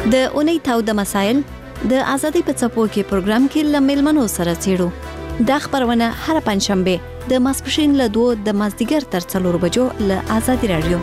د اونۍ تاوده مسایل د ازادي په څپو کې پروګرام کې لملمنو سره چیرو د خبرونه هر پنځشنبه د ماسپښین له 2 د مازدیګر تر 4 بجو له ازادي رادیو.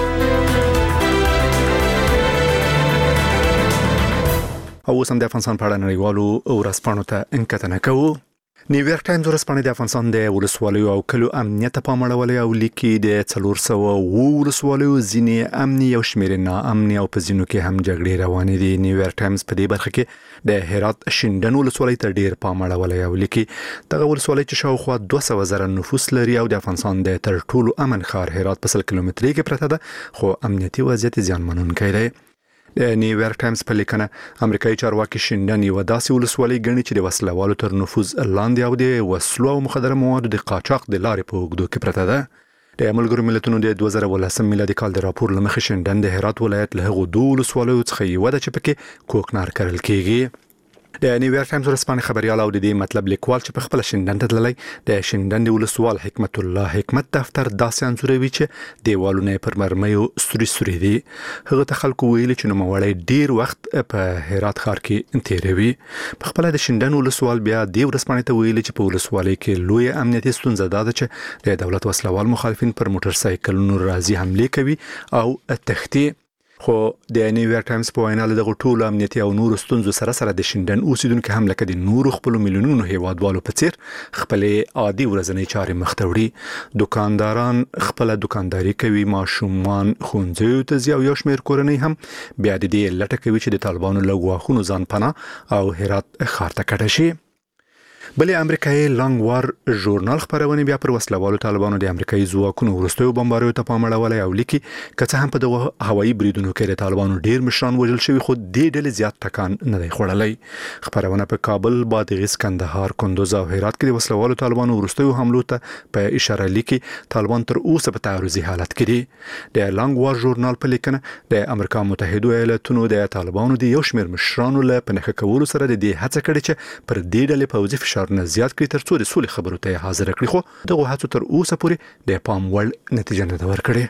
او سم د افغانستان په اړه نړیوالو ورځپاڼو ته انکتنه کوو. نیویارک ټایمز ورځپاڼه د افغانستان د ولسوالیو او کلو امنیت په پام اړولې او لیکي د 400 ولسوالیو ځینې امني او شمېر نه امني او په ځینو کې هم جګړې روانې دي. نیویارک ټایمز په دې برخه کې د هرات شینډن ولسوالۍ ته ډیر پام اړولې او لیکي دغه ولسوالۍ چې شاوخوا 200,000 نفوس لري او د افغانستان د تر ټولو امن ښار هرات په 100 کیلومترۍ کې پرته ده، خو امنیتي وضعیت زیانمنونکی دی. د نیویارک ټایمز په لیکنه امریکایي چارواکي شینډن یو داسې ولسوالۍ ګڼي چې د وسلوالو تر نفوذ لاندې او د وسلو او مخدره موادو د قاچاق د لارې په اوږدو کې پرته ده. د ملګرو ملتونو د 2018 میلادي کال د راپور له مخې شینډن د هرات ولایت له هغو دوه ولسوالیو څخه یوه ده چې پکې کوکنار کرل کیږي. د نیویارک ټایمز ورځپاڼې خبريال او د دې مطلب لیکوال چې په خپل شینډن ته تللی د شینډن د ولسوال حکمت الله حکمت دفتر داسې انځوروي چې دیوالونه پر مرمیو سوري دي. هغه ته خلکو ویلي چې نوموړی ډیر وخت په هرات ښار کې تیروي. په خپل د شینډن ولسوال بیا د ورځپاڼې ته ویلي چې په ولسوالۍ کې لوی امنیتي ستونزه ده چې د دولت وسلوال مخالفین پر موټر سایکلونو راځي حمله کوي او تختی. خو د نیویارک ټایمز په وینا له دغه ټولو امنیتي او نورو ستونزو سره د شینډن اوسیدونکو هم لکه د نورو خپل میلیونونو هیوادوالو په څیر خپل عادي ورځنی چارې مخ ته وړي. دکانداران خپل دکانداري کوي، ماشومان ښوونځیو ته ځي او یو شمېر کورنۍ هم بیا د دې لټه کوي چې د طالبانو له غواخونو ځان پناه او هرات ښار ته کډه شي. بلې امریکایي لانګ وار ژورنال خبرونه بیا پر وسلوالو طالبانو د امریکایي ځواکونو وروستیو بمباریو ته پام اړولی او لیکي که څه هم په دغه هوایي بریدونو کې د طالبانو ډیر مشران وژل شوي خو دې ډلې زیات ټکان نه دی خوړلی. خبرونه په کابل، بادغیس، کندهار، کندوز او هرات کې د وسلوالو طالبانو وروستیو حملو ته په اشاره لیکي طالبان تر اوسه په تعرضي حالت کې دي. د لانګ وار ژورنال په لیکنه د امریکا متحده ایالاتونو د طالبانو د یو شمېر مشرانو له پنهخه کولو سره د دې هڅه کړې چې پر دې ډلې پوځي فشار نه زیات کړي ترڅو د سولې خبرو ته حاضر کړي، خو دغه هڅو تر اوسه پورې د پام وړ نتیجه نه ده ورکړې.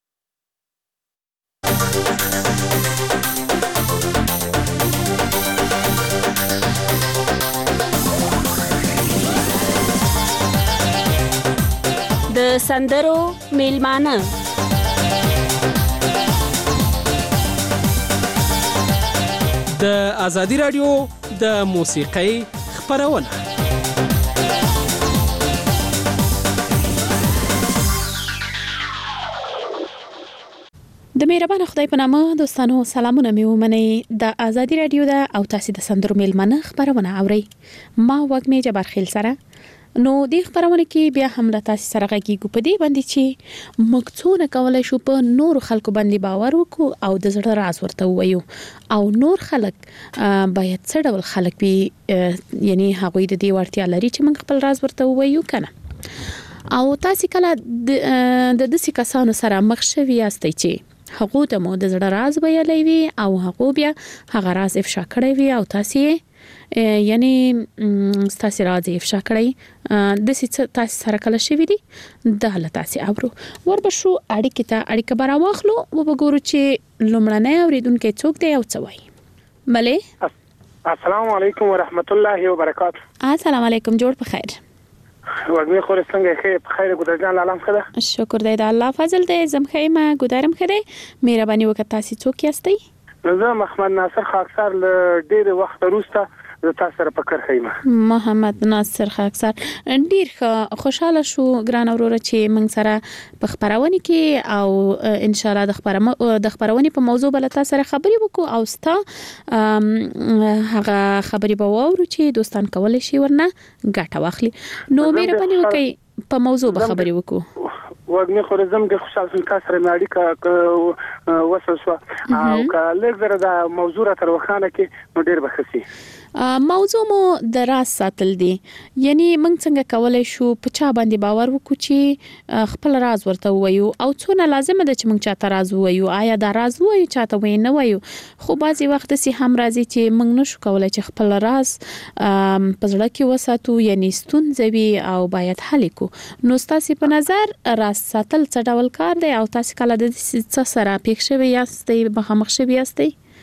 د سندرو میلمانه د ازادي رادیو د موسیقۍ خبرونه. د مهربان خدای په نامه دوستانو سلامونه مې ومنئ. د ازادي رادیو د او تاسو د سندرو میلمانه خبرونه اورئ. ما وګمې جبار خیل سره نو د خبرونه کې بیا هم له تاسو سره غږیږو په دې باندې چې موږ څونه کولای شو په نور خلکو باندې باور وکړو او د زړه راز ورته ووایو او نور خلک باید څه ډول خلک وي، یعنی هغوی د دې وړتیا لري چې موږ خپل راز ورته ووایو کنه. او تاسو کله د داسې کسانو سره مخ شوي یاستئ چې هغه ته مو د زړه راز ویلی وي او هغه بیا هغه راز افشا کړی وي او تاسو یعنی تاسو راز افشا کړی د څه تاسو سره کله شوي دي د له تاسو اورو وربشو اړیکه برا واخلو او وګورو چې لومړنۍ اوریدونکو څوک دی او څه وایي. مله السلام علیکم ورحمت الله وبرکاته. السلام علیکم، جوړ په خیر. وګمې خو څنګه خیر په خیر ګذر جان عالم خده. شکر دی د الله فضل دی. زم خیمه ګذرم خده. مهرباني وکړه تاسو څوک یاستئ؟ زه محمد ناصر خاکسار له ډېر وخت وروسته تاسو سره پکر خیمه. محمد ناصر خاکسار ډیر خوشاله شو ګران اورور چې موږ سره په خبرونه کې او ان شاء الله د خبرونه په موضوع بل تاسو سره خبرې وکړو او ستا هغه خبرې به وورو چې دوستان کولای شي ورنه ګټه واخلي. نو مهرباني وکړئ په موضوع به خبرې وکړو. وګمې خو زم د خوشاله سن تاسو سره اړیکه وسوسه او کله زره د موضوع تر وخانه کې نو ډیر بخسي. موضوع مو د راز ساتل دي، یعنی موږ څنګه کولای شو په چا باندې باور وکړو چې خپل راز ورته وایو او څونه لازم ده چې موږ چاته راز وایو. آیا دا راز وایو چاته وای نه وایو؟ خو بعضی وخت سي هم راځي چې موږ نشو کولای چې خپل راز په ځړه کې وساتو، یعنی ستونزوي او باید حل کو. نو تاسو په نظر راز ساتل څه ډول کار دی او تاسو کله د څه سره پېښ شوی یاستئ مخامخ شوی یاستئ؟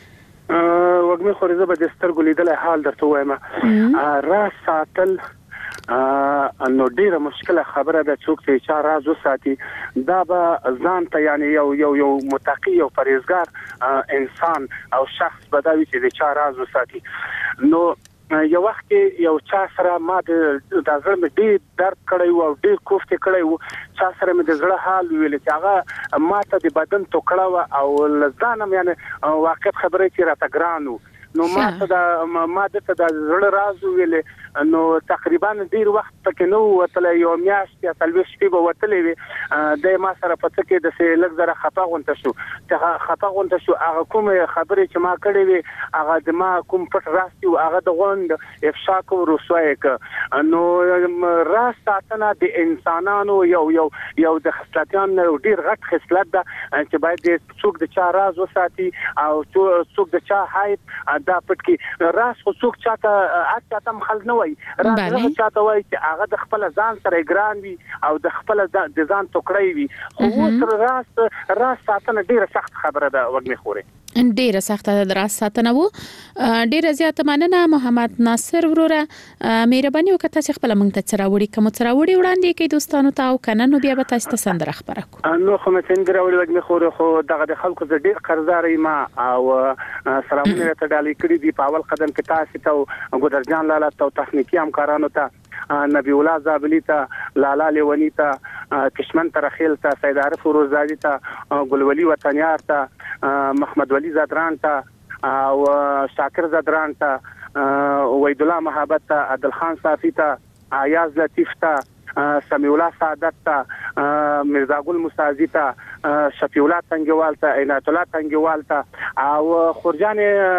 وګمه خوريزه به د سترګو لیدل حال درته وایم راز ساتل نو ډیره مشکله خبره ده څوک چې چا راز وساتي دا به ځان ته یعنی یو متقی او پرهیزګار انسان او شخص بداوي چې د چا راز وساتي نو یو وخت کې یو چا سره ما د زړه مې ډیر درد کړی او ډیر کوفته کړی او چا سره مې د زړه حال ویل چې هغه ما ته د بدن ټوکړه او لزانم یعنی واقع خبره چې راته ګرانو نو ما ته د زړه راز ویل نو تقریبا ډیر وخت پکې نو وتل یو میاشت یا تلوي شپې به وتلې وي د ما سره پته کې د سه لږ زره خفه غونته شو هغه کوم خبرې چې ما کړې وي هغه د ما کوم پټ راستي او هغه د غوند افشا کو رسوای ک نو راز ساتنه د انسانانو یو د خصلتان ډیر غټ خصلت ده چې باید څوک د چا راز وساتي او څوک د چا حایب دا پټ کې راز خو څوک چاته مخل نه راز چاته وای چې هغه د خپل ځان سره ګران وي او د خپل د ځان ټوکړی وي خو راز ساتنه ډیره سخت خبره ده وګمه خوري ډیره سخته د راز ساتنه وو ډیره زیاته مننه محمد ناصر وروره مهرباني وکړه چې خپل مونږ ته سراوړي کوم سراوړي وړاندې کې دوستانو ته او کنه نو بیا به تاسو ته سندره خبره کو نو خو مې څنګه راوړي وګمه خوري خو دغه د خلکو ز ډیر قرضداري ما او سلامونه ته ډالۍ کړی دی په اول قدم کې تاسو ته ګودرجان لاله ته تخنیکی همکارانو ته نبی الله زابلی ته لالا لیونی ته کشمن ترخیل ته سید عارف روزادی ته ګلولی وطنیار ته محمد ولی زادران ته او شاکر زادران ته وحید الله محبت ته عادل خان صافی ته ایاز لطیف ته سمیع الله سعادت ته مرزا ګل مستازی ته شفیع الله تنگوال ته عنایت الله تنگوال ته او خورجان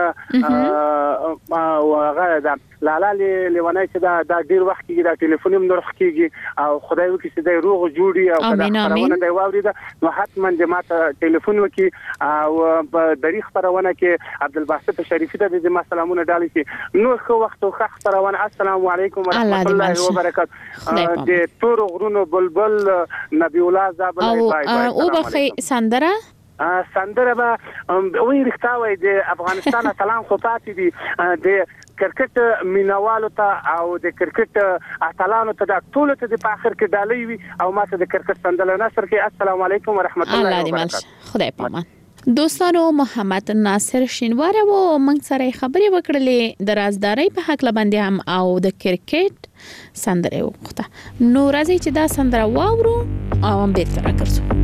او هغه لالا لیونای چې دا ډیر وخت کې دا ټلیفون هم نرخ کیږي او خدای وکړي چې د روغ جوړي او خبرونه دی واوري دا نو حتما د ماته ټلیفون وکي او په دریخ خبرونه کې عبدالباسط شریفی ته د ما سلامونه ډالي چې نو خو وخت خو خبرونه السلام علیکم ورحمت الله وبرکاته د تور غرونو بلبل نبی الله زابل بای او بخي سندره به وی رښتاوي د افغانستان سلام خو پاتې دي د کرکټ مینوالو ته او د کرکټ اتلانو ته د ټول ته د اخر کې ډالۍ وي او ماته د کرکټ سندره نصر کې السلام علیکم ورحمت الله وبرکاته خدای پامان دوستانو محمد ناصر شینوار و موږ سره خبرې وکړلې د رازداري په حق لبندې هم او د کرکټ سندره وخته نو راځي چې دا سندره واورو او هم به تر راکړو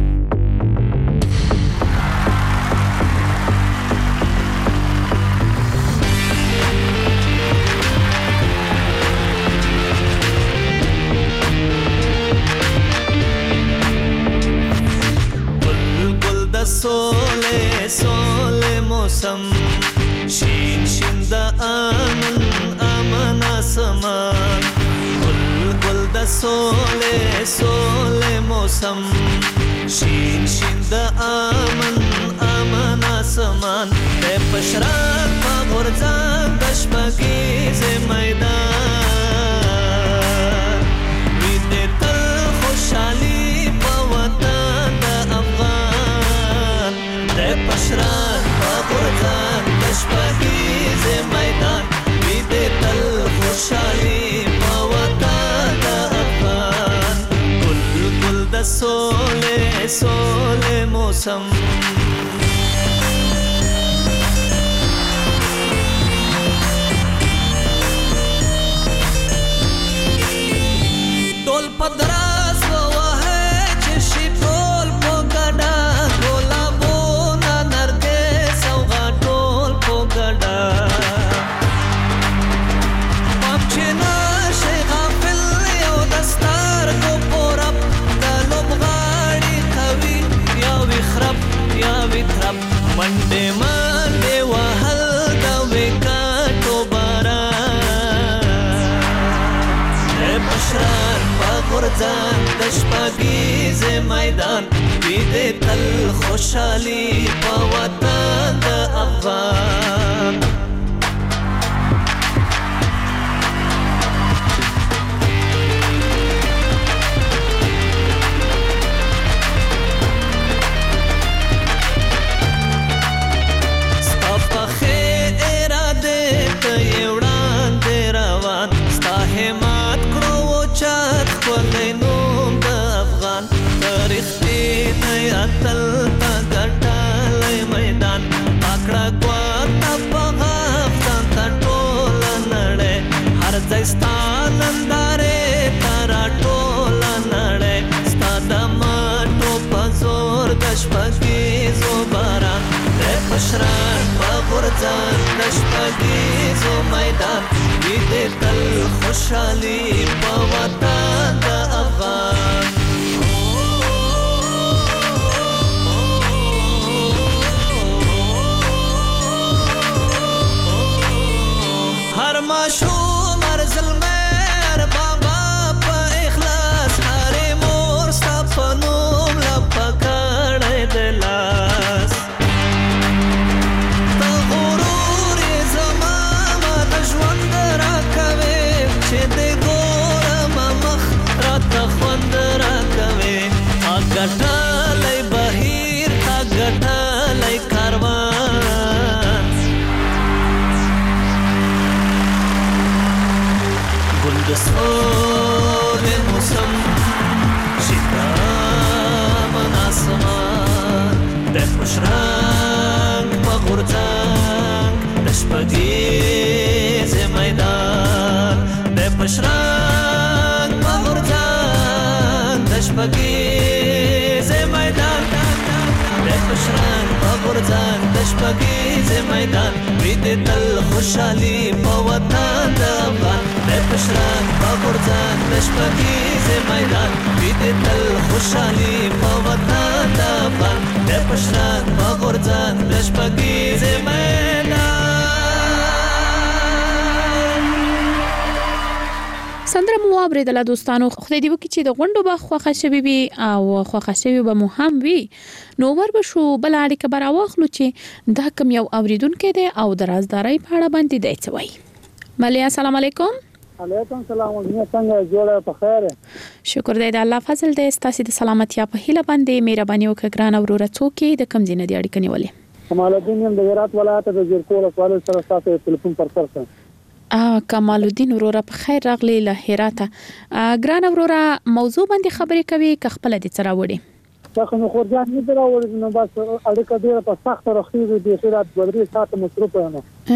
سوله سوله موسم شین شین د امن اسمان گل گل د سوله سوله موسم شین شین د امن اسمان د پشران په ورځان د شپږې ز میدان وی د تل خوشالي په وطن د افغان د پشران په ورځان د شپږې ز میدان وی د تل خوشالي په وطن د افغان گل گل د سوله سوله موسم ټول پدراس وه چې شي ټول پګډا ګلابونه نرګې سوغا ټول پګډا پام چې نشه غافل یو دستار کو پورپ د لوبغاړي کوي یا وخرب منډه وهل د وکټو باران پشران په غرزان د شپږې ز میدان وی د تل خوشالي په وطن د افغان ستا په خیر ستانندارې ترا ټوله نړۍ ستا د مټو په زور د شپږیزو باران دی پشران په غورځان د شپږیزو میدان وي دې تل خوشحالي په وطن د افغان هر ماشوم هر زلمر بابا په اخلاص هر مور ستا په نوم لپکړی د لاس د غرور زما د ژوند راکوي چې د ګورم مخ راته خوند راکوي ګټلی بهیر تا ګټلی کاروان گل د سول موسم شتا من آسمان د خوش رنگ په غورځنګ د شپږیز میدان د خوش رنگ په غورځنګ د شپږیز میدان د خوش رنگ په غورځنګ د شپږیز میدان وي دې تل خوشحالي په وطن د افغان د خوش رنگ په غورځنګ د شپږیز میدان وي دې تل خوشحالي په وطن د افغان د خوش رنگ په غورځنګ د شپږیز میدان سندره مو اوریدله دوستانو خدای دې وکړي چې د غونډو به خوښه شوي وي او خوښه شوي به مو هم وي نو وربه شو بل اړیکه به راواخلو چې دا کوم یو اوریدونکی دی او د رازدارۍ په اړه باندې دی څه وایي ملیا السلام علیکم علیکم سلام څنګه جوړه په خیر شکر دی د الله فضل دی ستاسو د سلامتیا په هیله باندې مهرباني وکړه ګران وروره څوک د کم ځینې دی اړیکه نیولې کمال الدین یم د هرات ولایت د زیرکول سوال سره تاسو ټلیفون پر سر کمال الدین وروره په خیر راغلی له هرات ګران وروره موضوع باندې خبرې کوي که خپل د څه راوړي څنګه نو خورجان نه دراوړي نو بس اړیکه ډیره په سخت راخیږي د خیرات بدري ساعت مصروف یم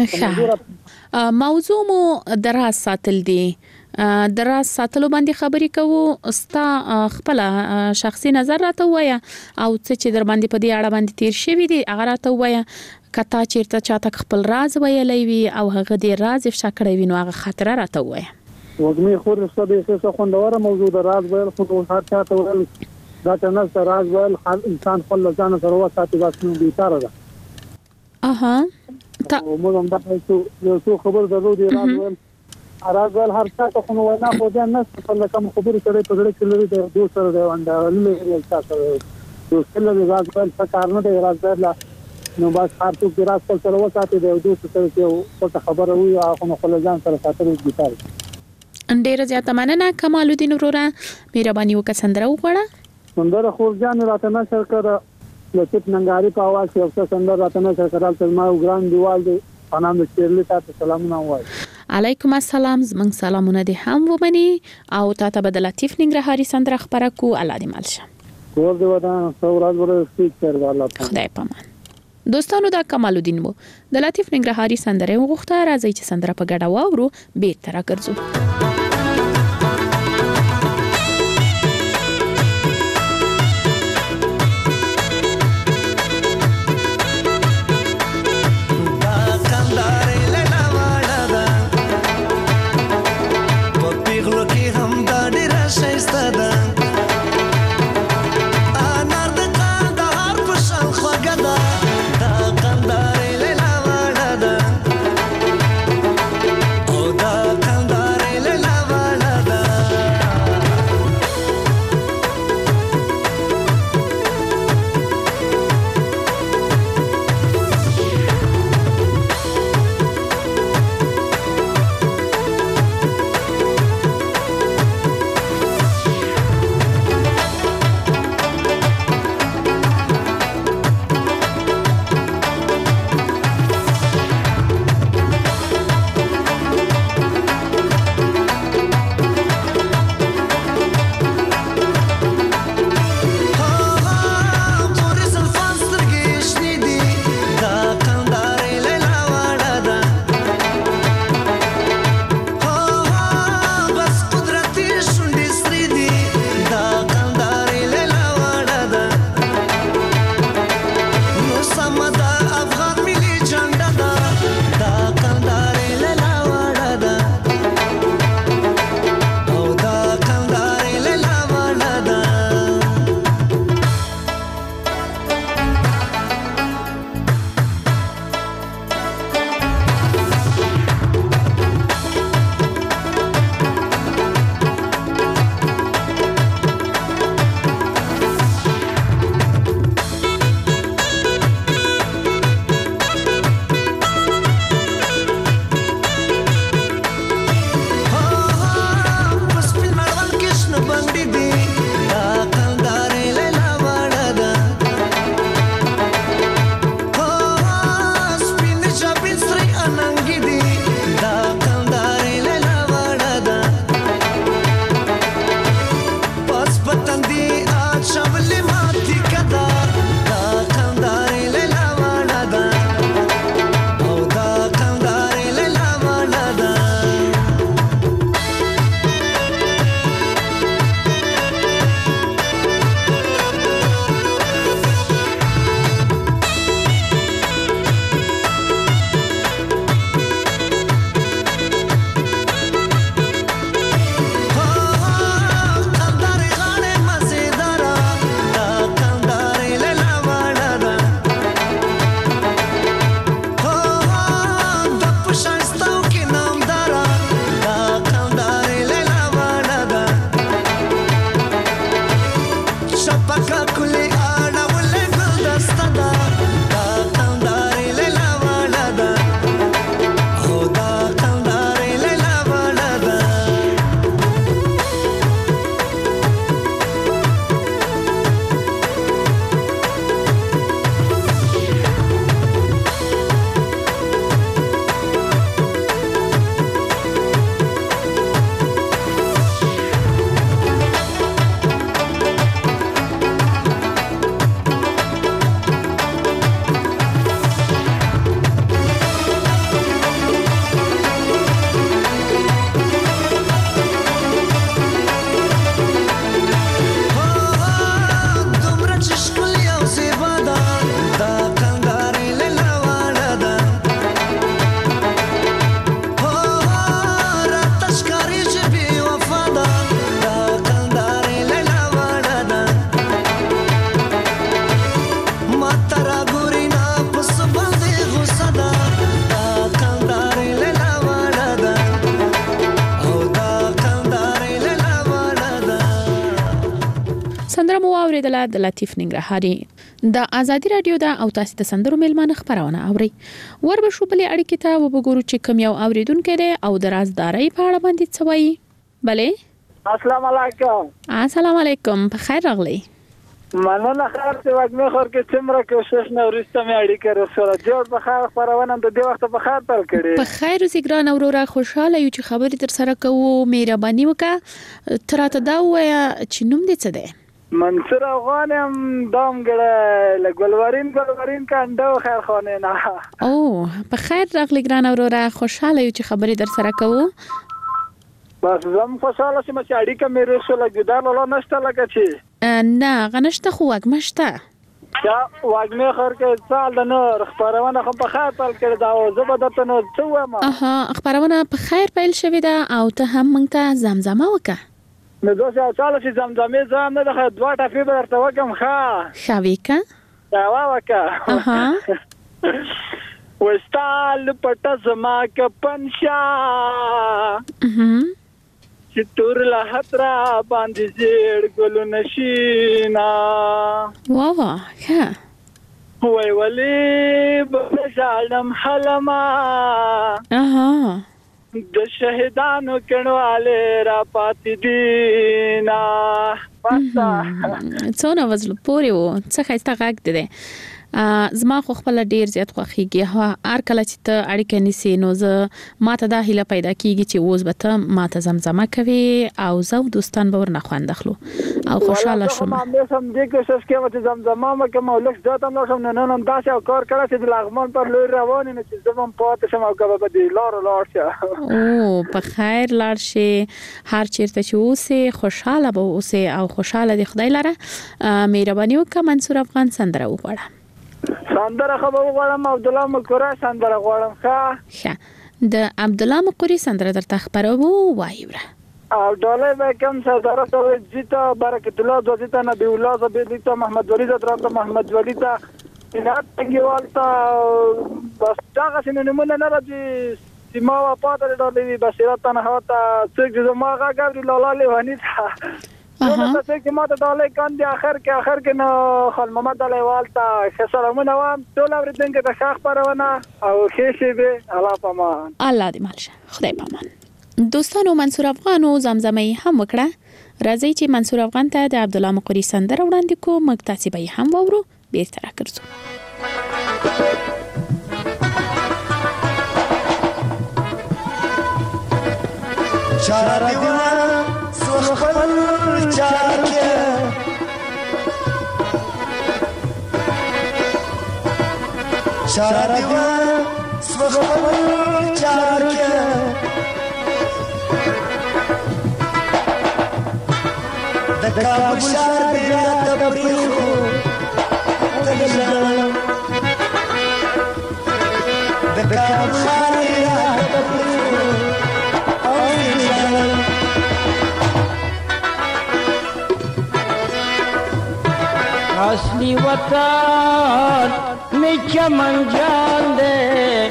موضوع مو دراز ساتل دي دراز ساتلو باندې خبرې کوو استا خپل شخصي نظر راته وایا او څه چې در باندې په دې اړه باندې تیر شوی دي هغه راته وایا کته چیرته چاته خپل راز ویلې وي او هغه دې راز افشا کړی وي نو هغه خاطر راته وایا وګمې خور څه به څه خوندوره موضوع د راز ویل خو هر چاته ویل دا څنګه راز ویل انسان خپل ځان سره وساتي واسنو دي تار ده اها موږ هم دا څه خبر درو دي راز ویل هر چاته خو نو نه خو ځان نه په کوم خبرې سره په ډېر کې لري د دوه سره دی ونده لږه تاسو دوه سره راز ویل څه کار نه دی راز ویل نو بس هر څوک د راز سره وساتي دی دوه سره یو څه خبره وي هغه خپل ځان سره ساتل دي تار ډېر زیاته مننه کمال الدین وروره مهرباني وکړه سندره وغواړه سندره خورجان راته نشر کړه لکه ننګاری په आवाज یو څه سندره راته نشر کړه تل ما ګران دیوال دی پنام چیرلی تاسو سلامونه وای علیکم السلام زمنګ سلامونه دي هم ومني او تاسو به د لطیف ننګرهاري سندره خبره کو الله دې مالشه کور دی ودان سوراد ور سپیک کړ الله خدای پامان دوستانو دا کمال الدین وو د لطیف ننګرهاري سندره وغوښته راځي چې سندره په ګډه واورو به تر راګرځو دا اوریدله د لطیف ننګرهاري د ازادي رادیو د او تاسو د سندرو میلمانه خبرونه اوري ور به شو بلې اړیکې ته وګورو چې کوم یو اوریدونکو دی او د رازداري په اړه باندې څه وایي. بله السلام علیکم. السلام علیکم، په خیر راغلی. مننه خیر ته وګمه خور کې څومره کوشش نه ورسته مې اړیکه رسوله. جوړ په خیر خبرونه د دې وخت په خیر تل کړي. په خیر اوسې ګران اورورا، خوشاله یو چې خبرې تر سره کوو. مهرباني وکړه تراته دا وایا چې نوم دې څه دی؟ منصور افغان هم دامګړه لګولورین کاندو خیر خانه نه. او په خیر راغلی ګران اورورا، خوشاله یو چې خبرې در سره کوو. بس زم خوشاله شم چې اړیکه مې رسوله ګدار لاله نشته لکه چې نه غنشته خو وګمشته یا وګمه خور کې سال د نور خبرونه خو په خیر تل کړي دا او زبردست نو څه وایم. خبرونه په خیر پیل شوې ده او ته هم مونږ ته زمزمه وکړه. نو دوسه چاله چې زمزمه زم نه ده دوه ټافي به درته وکم. ښه ویکه دا وکړه وستال پټ زما ک پنشا چې تور له حترا باندې زیړ ګل نشینا. واه ښه وای ولی بشالم حلما د شهیدانو کڼواله را پاتې دینا. څونه وزل پورې و څه خسته غږ دی. زما خو خپل ډیر زیات خوخیږي. هر کله چې ته اړیکه نیسی نو زه ماته دا هیله پیدا کیږي چې اوس به ته ماته زمزمه کوي او زه دوستان به ورنه خوند اخلو او خوشاله شوم. ما هم دې کوشش کوم چې زمزمه مکم او لږ ځاتم لا شم نه داسې او کار کړه چې د لغمان پر لور روان نه چې زمم پاتې شم او کبه به دې لار شه. او په خیر لاړ شي، هر چیرته چې اوسې خوشاله به اوسې او خوشاله دې خدای لره. مهرباني وکړه منصور افغان سندره وغواړه. سندره خو غواړم عبدالله مقری سندره غواړم. ښه د عبدالله مقری سندره درته خبرو وایوره. او ډالۍ به کوم سردار ته جیتا برکت الله دوزیتا نبی الله زبیتا محمد ولی زدرات محمد ولی تا انات تنګوالتا بس دا څنګه نمونه نه راځي چې ما واپاتره ډالۍ بصیرت نه هوتا څنګه زما غاګری لاله لهانی تا نو څه چې ما ته ډالۍ کاندي اخر کې نو خان محمد علی والتا سلامونه وام ټول اوریدونکو ته ښه خبرونه او ښه شي به الله پامان. الله دې مالشه، خدای پامان. دوستانو منصور افغان او زمزمه هم وکړه. راځي چې منصور افغان ته د عبدالله مقری سندره وړاندې کو، موږ تاسو به هم وورو. بیرته راګرځو. چار دیوان سوخل چار کے چار دیوان سوخل چار کے دکا بشار بیا تبریخو تلجان دکا بشار بیا تبریخو اصلی وطن میں چمن جان دے،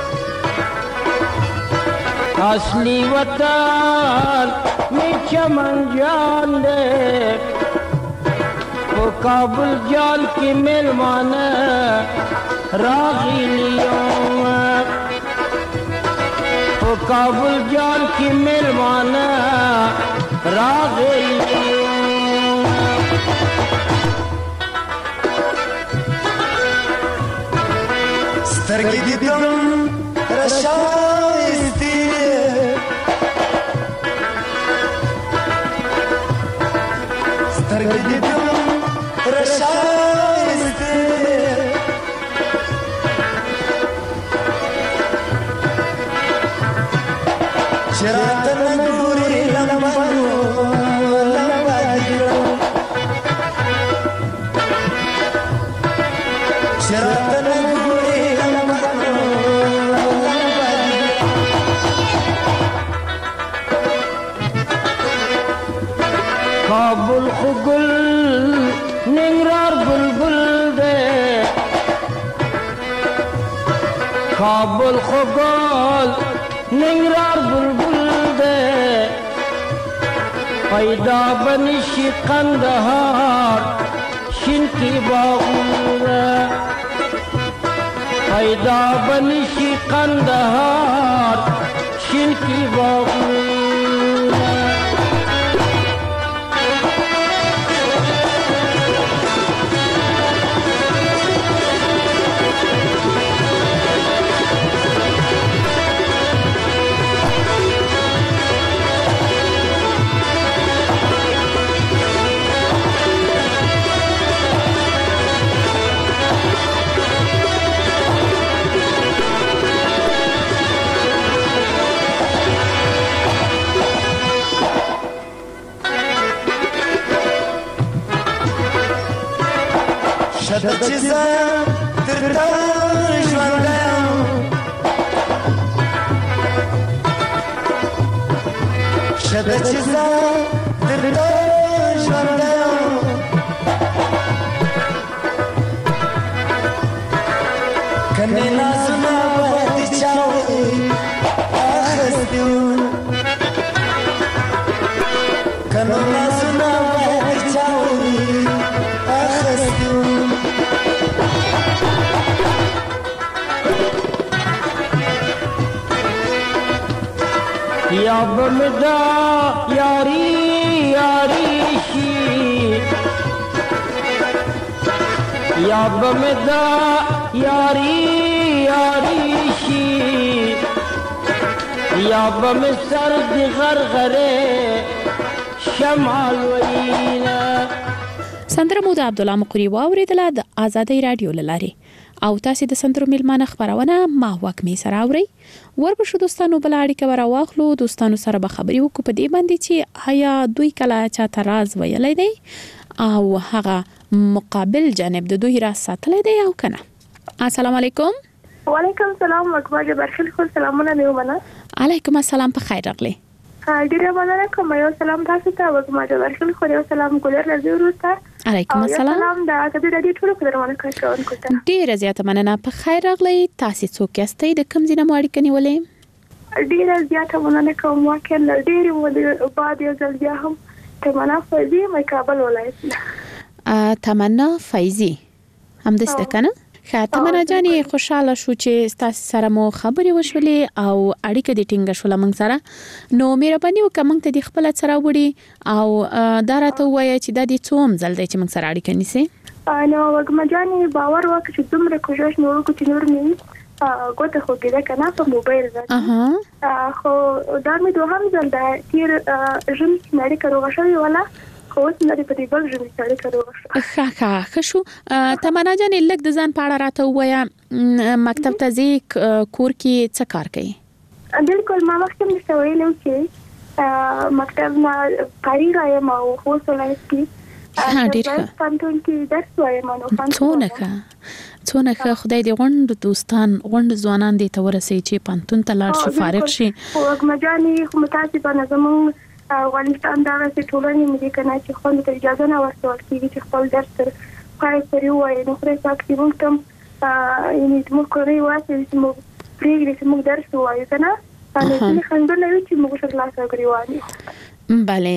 اصلی وطن میں چمن جان دے، وہ کابل جان کی مہمان راغی لیوں، وہ کابل جان کی مہمان راغی لیوں. سترګې دې دم راشایستې سترګې دې دم راشایستې چې راته نه ګورې لمبانو لمباګیرو چې راته نه کابل خگل ننگرار بلبل دے، کابل خگل ننگرار بلبل دے، پیدا بنشی قندهار شین کی باغونه پیدا بنشی قندهار شین کی باغونه شته چې زه درته ژوندی یم شته چې زه درته ژوندی یم کنې نازونه به د چا وي اخیستي وو کنې نازونه به د چا وي اخیستي وو یا بمدا یاری یاری شی یا بمدا یاری یاری شی یا بم سر دی غرغره شمال وینا سندره مو د عبدالله مقری واوریدله د آزادۍ رادیو لاري او تاسو د سندرو میلمانه خبرونه ما وکمې سره اوري وربشو دوستانو بل اړیکه ورواخلو دوستانو سره به خبري وکړو په دې باندې چې آیا دوی کله چاته راز ویلای دی او هغه مقابل جانب د دوی راز ساتلی دی او کنه. السلام علیکم. وعلیکم السلام وکباجه برخل خو سلامونه میومنه. علیکم السلام په خیر راغلی. ډیره مننه کوم یو سلام تاسو ته وکباجه برخل خو یو سلام ګولر راځي ورته. علیکم السلام. سلام دا کدی د دې ټولو قدرمنه کارکونکو ته. ډیره زیاته مننه په خیر راغلی. تاسو څوک یاستئ د کوم ځای نه اړیکه نیولې؟ ډیره زیاته مننه کوم واکل ډیره بعد یو ځل بیا هم تمنا فیضی مې کابل ولایت. تمنا فیضی هم دسته کنه؟ تمنا جانې خوشاله شو چې تاسو سره مو خبرې وشولې او اړیکه دې ټینګه شوله موږ سره. نو مهرباني وکړه موږ ته د خپل سره وړي او دا راته ووایه چې دا دې څوم ځل دی چې موږ سره اړیکه نیسي. نو وګما جانې باور وکړه چې دومره کوشش مې وکړ چې نور نه ګوته خو کېده کنه په موبایل راځي خو دا مې دوهم ځل دا تیر ژم نړۍ کاروغه شوی ولا خو اوس نړۍ په دې بل ژم نړۍ کاروغه شو. ښه شو. تمنا جانې لږ د ځان په اړه راته ووایه مکتب ته ځې کور کې څه کار کوي؟ بالکل ما مخکې مې ویلو چې مکتب نه کاری رایم او اوس ولایت کې ډېر ښه پانتون کې درس وایم نو څونه ښه خدای دې غونډ دوستان غونډ ځوانان دې ته ورسوي چې پانتون ته لاړ شي فارغ شي. وګمجانې خو متاسفانه زموږ افغانستان دغه ټولنې مې کنه چې خو ته اجازه نه ورکول کېږي چې خپل درس تر پای پورې وایي نو خو تاسو کې موږ تم یعنی موږ کوي واسه چې موږ پریږدي چې موږ درس وایو کنه باندې خندونه وي چې موږ سره لاس غریواني. bale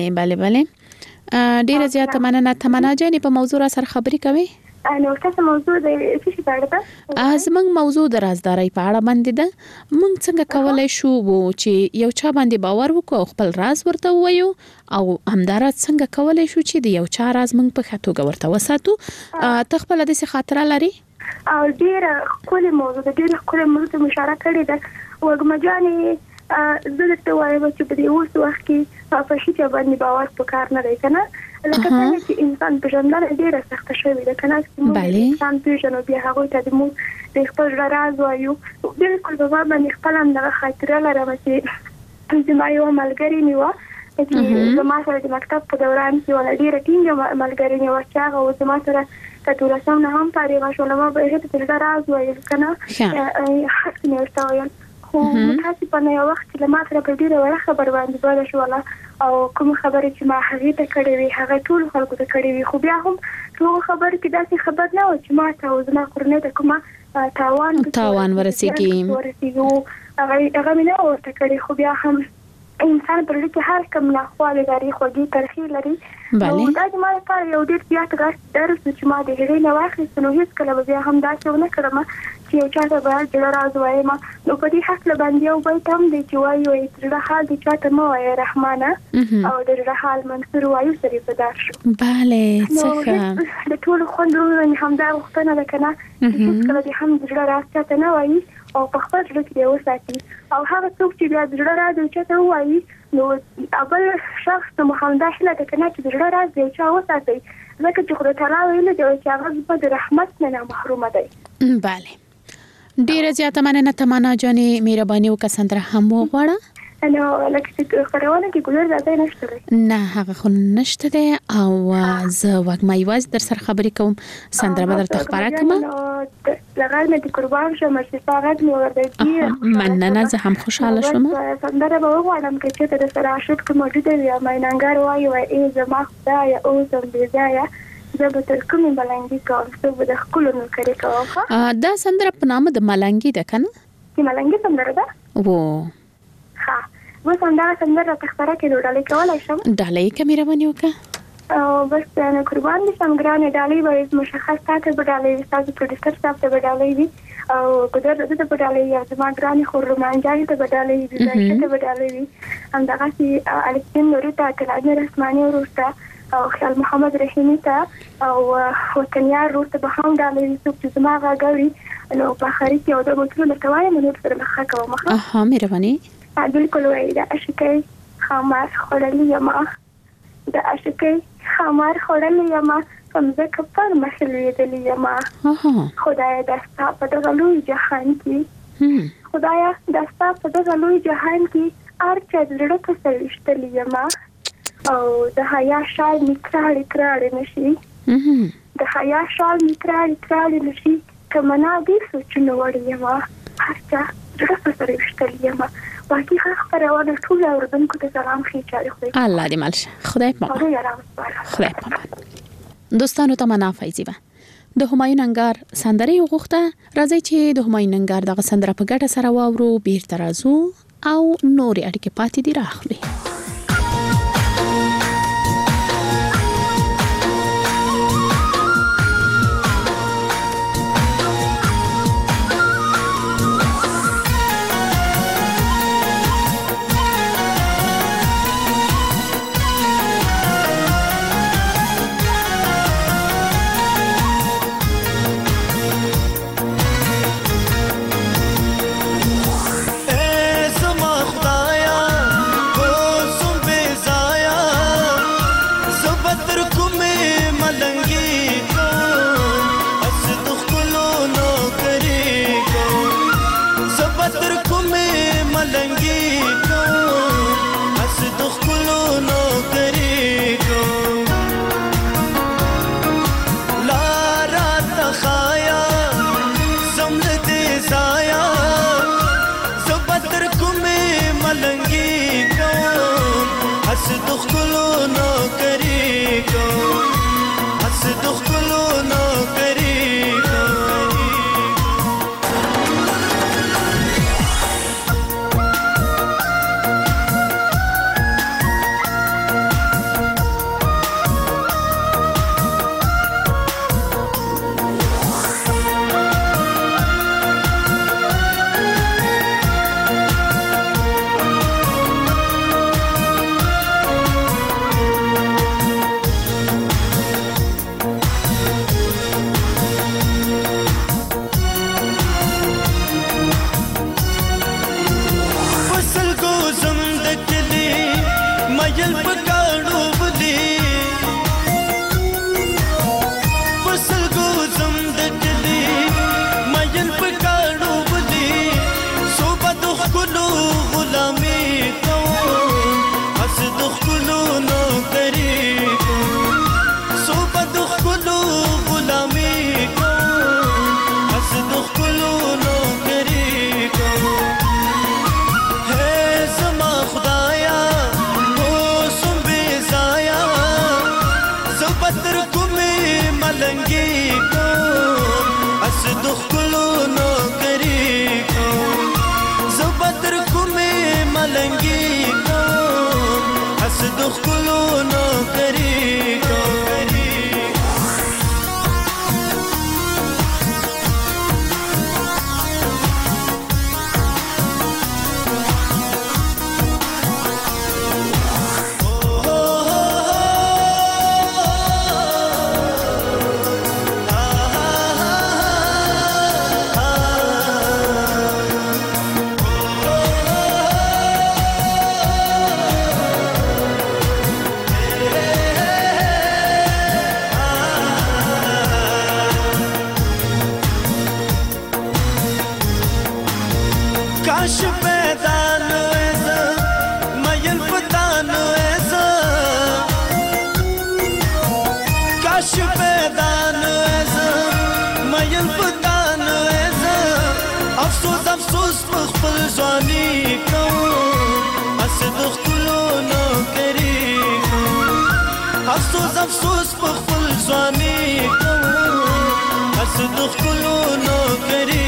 ډیره زیاته مننه. تمنا جانې په موضوع را سره خبرې کوي؟ نو تاسو موضوع د څه شي په اړه ده؟ زموږ موضوع د رازدارۍ په اړه باندې ده. موږ څنګه کولای شو چې یو چا باندې باور وکړو خپل راز ورته وایو او همدارت څنګه کولای شو چې د یو چا راز موږ په خاطر ورته وساتو؟ ته خپل د څه خاطره لري؟ او ډیره کله موضوع د ډیره کله موضوع مشاره کړې ده وګمجانې زه درته وایم چې په دې اوس وخت کې په شي چې باندې باور پکار نه دی کنه لکه څنګه چې انسان په ژوند ډیره سخت شوی دی کنه چې انسان پیژنو بیا هغه ته د مو د خپل راز وایو بالکل په باندې خپل هم دغه خاطره لرم چې زما یو ملګری نیو چې زما سره د مکتب په دوران کې ولا ډیره ټینګ ملګری نیو چې هغه زما سره کټوله سم نه هم پاره شو ما به هغه ته راز وایو کنه حق نه ورته خو تاسو په یو وخت چې ما سره په ډیره وړه خبر باندې باندې شو او کوم خبرې چې ما هغه ته کړې وي هغه ټول خلکو ته کړې وي خو بیا هم ټول خبر کې داسې خبر نه و چې ما ته وزما کورنۍ ته کومه تاوان ورسېږي هغه مې نه ورته کړې خو بیا هم انسان پر لکه هر کوم ناخواله لري خوږی ترخی لري نو دا د ما لپاره یو ډېر زیات غږ درس چې ما د هغې نه واخیست نو هېڅ کله به بیا هم داسې ونه کړم چې یو چا ته به زړه راز وایم نو په دې هکله باندې یو بیت هم دی چې وایي زړه حال دې چا ته مه وایه رحمانه او د زړه حال منصور وایو سره په دار شو بله څه د ټولو خوندونو نه همدا غوښتنه ده که نه چې هېڅکله دې هم د زړه راز چا ته نه وایي او په خپل زړه کې یې وساتي او هغه څوک چې بیا د زړه راز یو چا ته ووایي نو اول شخص ته مو همدا هیله ده که نه چې د زړه راز یو چا وساتئ ځکه چې خدای تعالی ویلي دی چې هغه زما د رحمت نه محرومه دی. بله ډیره زیاته مننه تمنا جانې مهرباني وکړه سندره هم وغواړه. نو لکه چې خبرونه کې ګلر راځي نشته دی نه هغه خو نشته دی او زه وګمای واز در سره خبرې کوم سندره به درته خبره کوم لغړ مې د قربان شم چې فقط مې ورته مننه زه هم خوشاله شوم سندره به وغواړم چې ته د سره عاشق ته موجود وي یا مینانګار وایي ای زما خدای او زم دې ځای زه به تر کومې ملنګي کوم څه به د ښکلو نوکرې کوم دا سندره په نامه د ملنګي ده که نه چې ملنګي سندره ده ها و سندره سندره تخبره کې ډالۍ کولای شم ډالۍ کې مهرباني وکړه او بس انا قربان دي سم ګرانه ډالۍ به مشخص تاسو به ډالۍ تاسو پروډوسر صاحب ته به ډالۍ وي او قدر ته به ډالۍ یا زما ګرانه خو رومانجاني ته به ډالۍ وي زه ته به ډالۍ وي همدغه سي الکتین نورتا کلاجه رسماني ورسته او خیال محمد رحیمی ته او وطنیار ورته به هم ډالۍ وي چې زما غاګوري نو په اخر کې او د مطلب متوای نو سره مخه کوم ها مهرباني بالکل وای دا اشکای خمار خړلې یما د اشکای خمار خړلې یما څنګه کپر مخلې دلې یما خدای دستا په دغه لوی جهان کې خدایا دستا په دغه لوی جهان کې ارچ زړه ته سړشتلې یما او د حیا شال میکراړې کراړې نشي د حیا شال میکراړې کراړې نشي کمنا دې سوچنه وړې یما هرچا زړه ته سړشتلې یما باقي خبرونه ټول اوردونکو ته سلام خېچاري خو الله دې مالشه خدای پاک خدای پاک دوستانو ته منا فایزیبه د همایون انګار سندره یو غوښته راځي چې د همایون انګار دغه سندره په ګټه سره واورو بیرته راځو او نورې اړیکې پاتې دي راخلي ملنګي د خلونو کری काश पैदा न ऐसा मयल पता न ऐसा काश पैदा न ऐसा मयल पता न ऐसा अफसोस अफसोस पखपल जानी को असद खलूनो करी अफसोस अफसोस पखपल जानी को असद खलूनो करी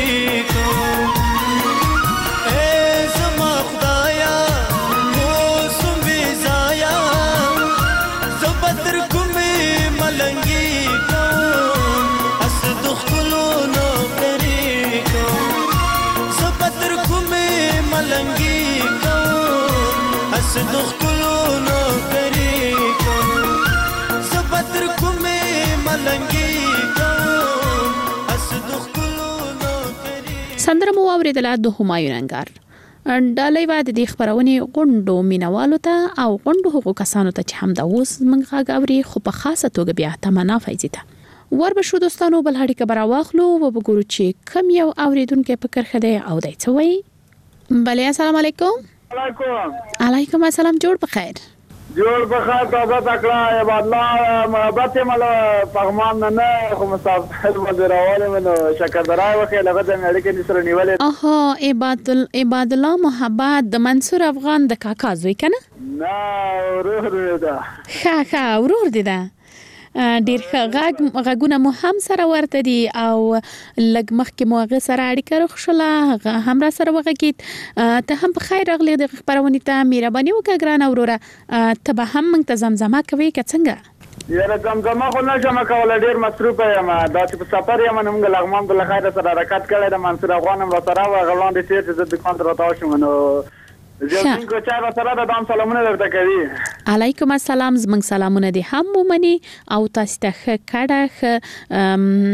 سندره مو اوریدله د همایون انګار ډالۍ و د خبرونې غونډو مینوالو ته او غونډو حقوق کسانو ته چې هم د اوس منغه غوري خو په خاصه توګه بیا تمنا فایزیته ور به شو دوستانو بل هډی کبر واخلو و وګورو چې کم یو اوریدونکو فکر خده او دای څه وای بله السلام علیکم علیکم السلام جوړ بخیر جوړ بخیر توبه تکړه عبادت الله محبت مل پغمان نه خو مصافحت مدراواله منو شکر درای وکي لغه د اړیکې نسره نیولې عبادت الله محبت د منصور افغان د کاکا زوی کنه نه ورور ده ښه ورور دی دا ډیر غږونه مو هم سره ورته دي او لګ مخکې مو هغه سره اړیکه راخښله هم را سره وغږید ته هم په خیر راغلی د خبرونه ته مهرباني وکړه ګرانه وروره ته به هم موږ ته زمزمه کوي که څنګه یاره زمزمه خو نشم کولی ډیر مصروفه یم دا چې په سفر یم نو موږ لغمان د خیر سره حرکت کړی د منصور افغان هم را سره و غلاندې تیر چې زه دکان ته راتاو شم نو زه کو چا را سره د دام سلامونه درته کوي علیکم السلام زمنګ سلامونه دي هم ومني او تاسو ته کډه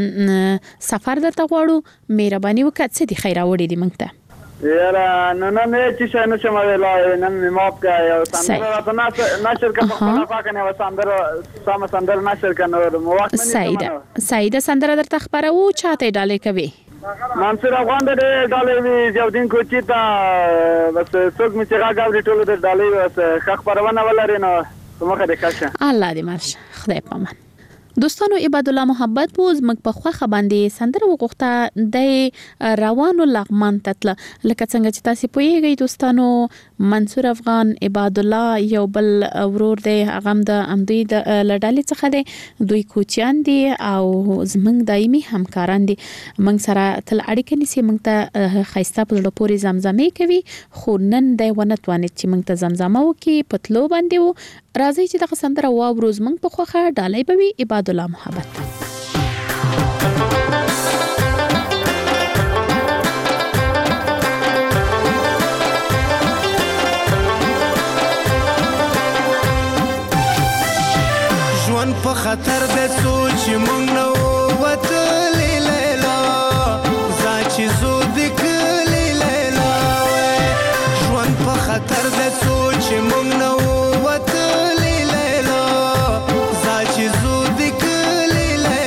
سفر درته غواړو مهرباني وکړه چې د خیر اوړي دي موږ ته یاره نه چې څنګه نشم ویلای نن میمات کا یو سندره راته نشر کا په خپل پاکنه و سندره نشر کنه مو وخت نه سعیده سندره درته خبرو چاته ډالې کوي منصور افغان د ډالې وی جوړین کوچی تا بس څوک می چې راغلی ټول د ډالې بس خبرونه ولري نو مخه د کاشه الله دې مرشه خدای پامان دوستانو عبادت الله محبت پوز مګ په خوخه باندې سندره وغوښته د روانو لغمان تتل لکه څنګه چې تاسو پوهیږئ دوستانو منصور افغان عبادت الله یو بل ورور دی هغه د امدوی د لړالې څخه دی دوی کوچیان دي او زمنګ دایمي همکاران دي موږ سره تل اړیکه نیسي موږ ته خیسته په پوري زمزمه کوي خو نن د ونه توانې چې موږ ته زمزمه وکي پتلو باندې وو راځي چې د سندره واو روز موږ په خوخه ډالۍ بوي عبادت الله محبت ژوند په خطر د سوچ مونږ نو وتلې لیلا زاچ زو دکلې لیلا ژوند په خطر د سوچ مونږ نو وتلې لیلا زاچ زو دکلې لیلا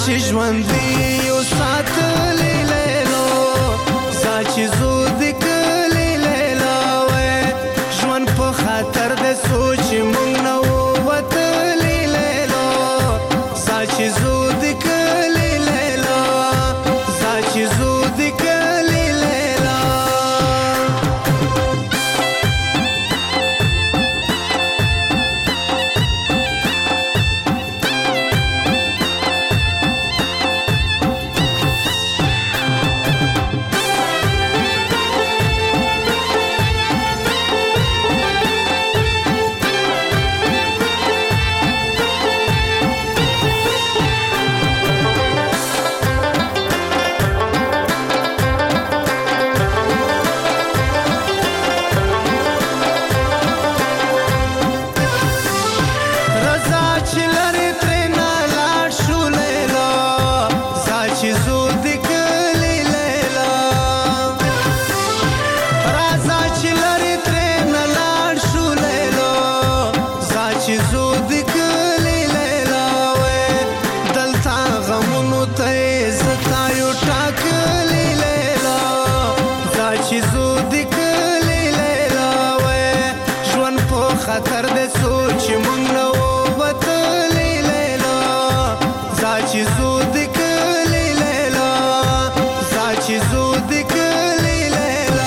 چې ژوندي یو ساتلې لیلا سا چې زو د کلې لیلا وې ژوند په خاطر د سوچ مونږ نه وتلې لیلا سا چې زو د کلې لیلا سا چې زو د کلې لیلا خطر د سوچ مونږ نه وتلې لیلا زا چې زو د کلې لیلا زا چې زو د کلې لیلا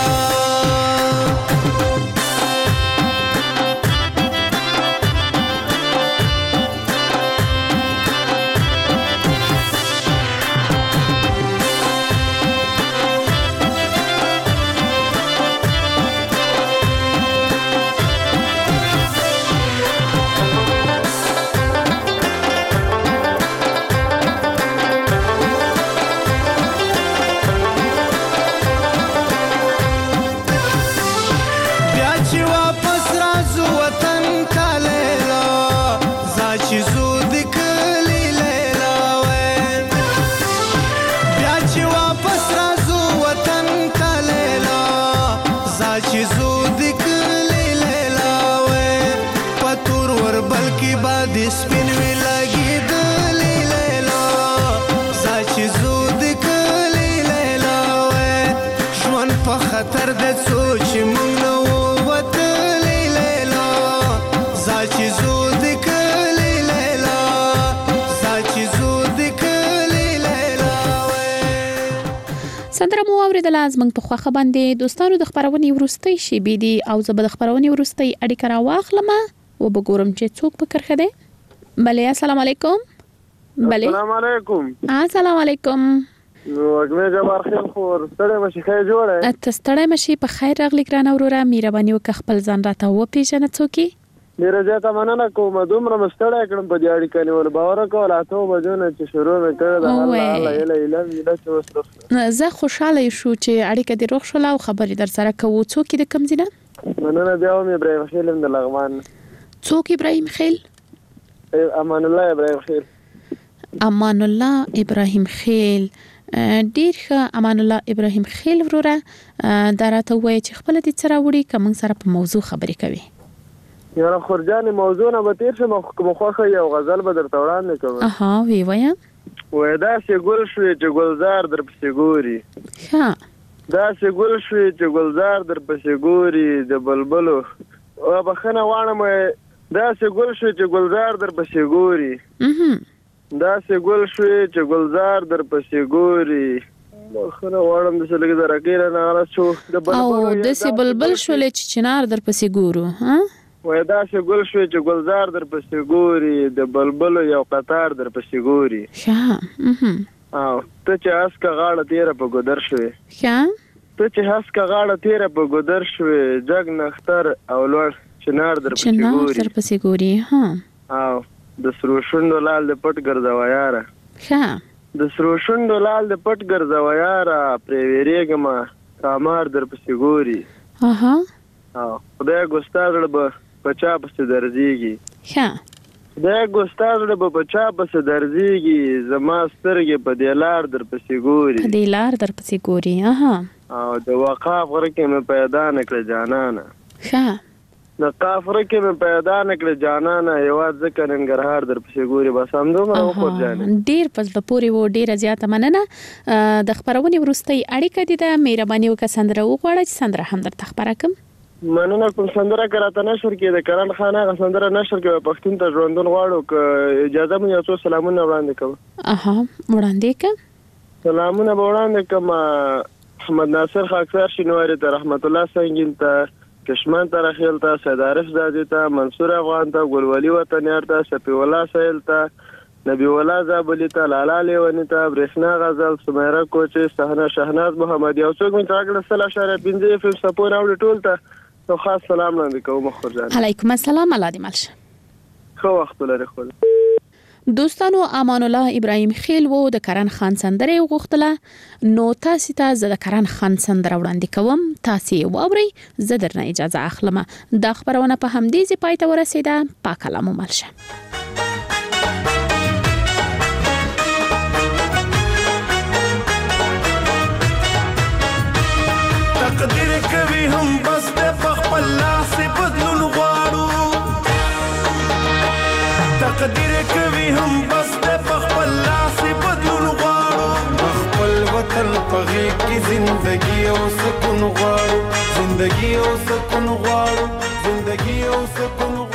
سپین وی لګي د لیلا سا چې زو د کلې لیلا وې ژوند په خطر د سوچ مونږ نه وتلې لیلا سا چې زو د کلې لیلا سا چې زو د کلې لیلا وې سندره مو اوریدله زموږ په خوښه باندې دوستانو د خبرونې ورستۍ شیبې دي او زه به د خبرونې ورستۍ اړیکه راواخلم او بګورم چې څوک په کرخه ده. بله السلام علیکم. بله السلام علیکم. السلام علیکم. وګمه جبار خیر خور ستړی مشي خیر جوړه ته ستړی مشي په خیر راغلی ګران اوروره مهرباني وکړه خپل ځان راته وپیژنه څوک ډیره زیاته مننه کوم دومره مستړی کړم په دې اړیکه نیول باور وکړه اته بجونه چې شروع وکړه د الله اله چې وسره زه خوشاله شو چې اړیکه دې روغ شول او خبرې در سره کوو څوک د کم زینه مننه بیا مې ابراهیم خیل د لغمان څوک ابراهیم خیل امان الله ابراهیم خیل امان الله ابراهیم خیل ډیر ښه امان الله ابراهیم خیل وروره دراته وای چې خپل دې سره وړي کوم سره په موضوع خبرې کوي یاره خورجان موضوع نه به تیر شم کوم خوخه یو غزل به درته وړاندې کوم اها وی وایا وای دا چې ګل شوې چې ګلزار در پسې ګوري ها دا چې ګل شوې چې ګلزار در پسې ګوري د بلبلو او بخنه وانه دا چې ګل شوې چې ګلزار در پسې ګوري دا چې ګل شوې چې ګلزار در پسې ګوري بخنه وانه د څه لګي درګیره نه راځو د بلبل او د څه بلبل شولې چې چنار در پسې ګورو ها وای دا چې ګل شوې چې ګلزار در پسې ګوري د بلبل یو قطار در پسې ګوري ښه او ته چې اسکه غاړه تیره په ګودر شوې ښه ته چې اسکه غاړه تیره په ګودر شوې جګ نختر او لوړ چنار در پسې ګوري ها او د سرو شوندو لال د پټ ګرځوا یاره ښه د سرو شوندو لال د پټ ګرځوا یاره پرې ویریګما کامار در پسې ګوري اها او خدای ګستاړ به پچا پسې درځيږي ښه خدای ګستاړ به پچا پسې درځيږي زما سترګې په دلار در پسې ګوري په دلار در پسې ګوري اها او د وقاف غره کې مې پیدا نکړه جانانه ښه د قافره کې مې پیدا نکړه جانانه هیواد ځکه ننګرهار در پسې ګوري بس همدومره وخور جانې ډیر په زړه پورې و ډیره زیاته مننه د خبرونې وروستۍ اړیکه دي د مهرباني وکړه سندره وغواړه چې سندره هم درته خبره کوم مننه کوم سندره کراته نشر کې د کرن خان هغه سندره نشر کې پښتون ته ژوندون غواړو که اجازه مې یو څو سلامونه وړاندې کوم وړاندې کوم سلامونه وړاندې کوم محمد ناصر خاکسار شینواری ته رحمت الله سنگین ته کشمن ته رخیل ته سید عارف زادی ته منصور افغان ته ګلولي وطنیار ته شفیع الله سهیل ته نبی الله زابلی ته لالا لیونی ته برېښنا غزل سمیرا کوچي صحنه شهناز محمد یو څوک مې تراګل سلا شهر بنځي فم سپور او ټول ته نو خاص سلام وړاندې کوم مخور جان علیکم السلام الله دې ملشه خو وخت لري خو دوستانو امان الله ابراهیم خیل وو د کرن خان سندره وغوښتله نو تاسو ته زه د کرن خان سندره وړاندې کوم تاسو واورئ زه درنه اجازه اخلم دا خبرونه په همدې ځای پای ته ورسیده پاک الله مو ملشه تقدیر کوي هم بس د خپل لاس بدلون غواړو تقدیر کوي هم بس د خپل لاس بدلون غواړو خپل وطن په غېږ کې زندګي او سکون غواړو زندګي او سکون غواړو زندګي او سکون